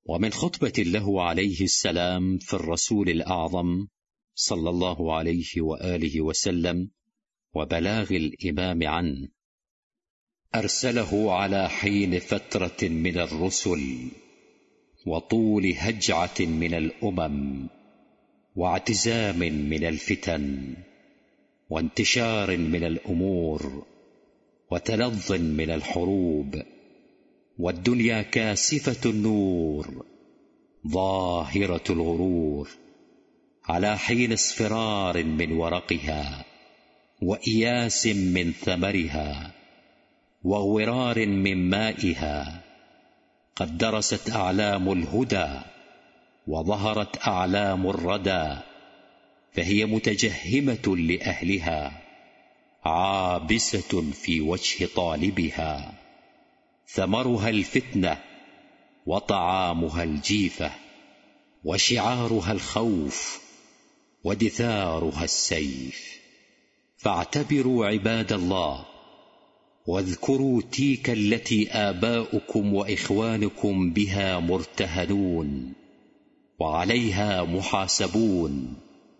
ومن خطبة له عليه السلام في الرسول الأعظم صلى الله عليه وآله وسلم وبلاغ الإمام عنه: أرسله على حين فترة من الرسل وطول هجعة من الأمم واعتزام من الفتن وانتشار من الأمور وتلظ من الحروب، والدنيا كاسفة النور ظاهرة الغرور، على حين اصفرار من ورقها وإياس من ثمرها وغرار من مائها. قد درست أعلام الهدى وظهرت أعلام الردى، فهي متجهمة لأهلها عابسة في وجه طالبها. ثمرها الفتنة وطعامها الجيفة وشعارها الخوف ودثارها السيف. فاعتبروا عباد الله واذكروا تلك التي آباؤكم وإخوانكم بها مرتهنون وعليها محاسبون،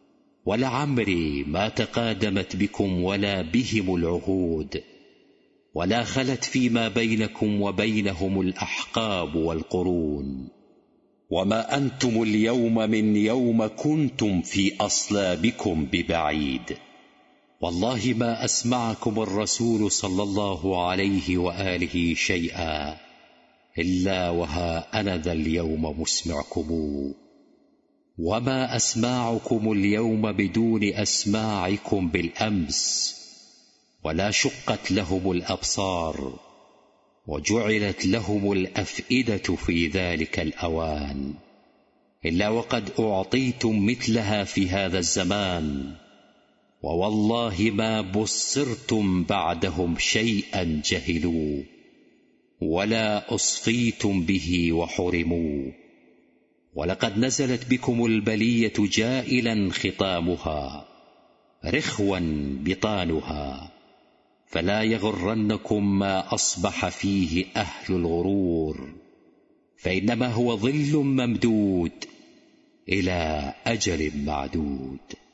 ولعمري ما تقادمت بكم ولا بهم العهود، ولا خلت فيما بينكم وبينهم الأحقاب والقرون. وما أنتم اليوم من يوم كنتم في أصلابكم ببعيد. والله ما أسمعكم الرسول صلى الله عليه وآله شيئا إلا وها أنا ذا اليوم مسمعكم، وما أسماعكم اليوم بدون أسماعكم بالأمس. ولا شقت لهم الأبصار وجعلت لهم الأفئدة في ذلك الأوان، إلا وقد أعطيتم مثلها في هذا الزمان. ووالله ما بصرتم بعدهم شيئا جهلوا، ولا أصفيتم به وحرموا. ولقد نزلت بكم البلية جائلا ختامها رخوا بطانها، فلا يغرنكم ما أصبح فيه أهل الغرور، فإنما هو ظل ممدود إلى أجل معدود.